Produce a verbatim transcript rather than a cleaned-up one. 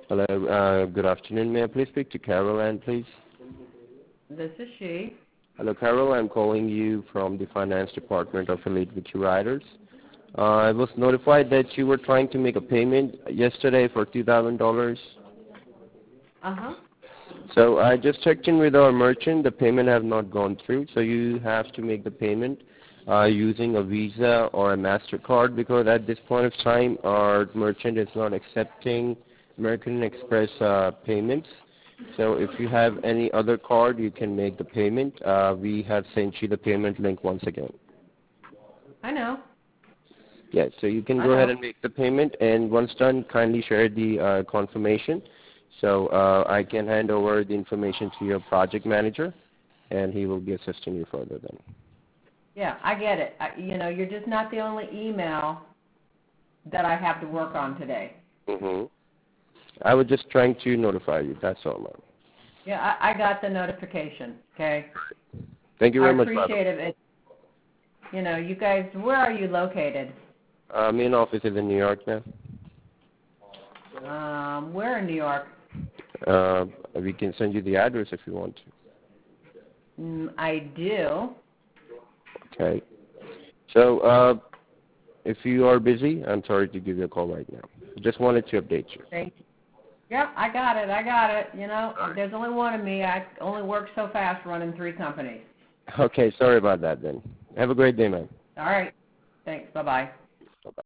Hello, uh, good afternoon. May I please speak to Carol Ann, please? This is she. Hello, Carol. I'm calling you from the finance department of Elite Victory Riders. Uh, I was notified that you were trying to make a payment yesterday for two thousand dollars. Uh-huh. So I just checked in with our merchant. The payment have not gone through, so you have to make the payment uh, using a Visa or a MasterCard, because at this point of time our merchant is not accepting American Express uh, payments. So if you have any other card, you can make the payment. Uh, we have sent you the payment link once again. I know. Yes, so you can I go ahead know. and make the payment, and once done, kindly share the uh, confirmation so uh, I can hand over the information to your project manager, and he will be assisting you further then. Yeah, I get it. I, you know, you're just not the only email that I have to work on today. Mm-hmm. I was just trying to notify you. That's all, ma'am. Yeah, I, I got the notification, okay? Thank you very I much, appreciate it. it. You know, you guys, where are you located? Uh, main office is in New York now. Um, where in New York? Uh, we can send you the address if you want to. Mm, I do. Okay. So uh, if you are busy, I'm sorry to give you a call right now. Just wanted to update you. Thank you. Yep, I got it. I got it. You know, there's only one of me. I only work so fast running three companies. Okay, sorry about that then. Have a great day, man. All right. Thanks. Bye-bye.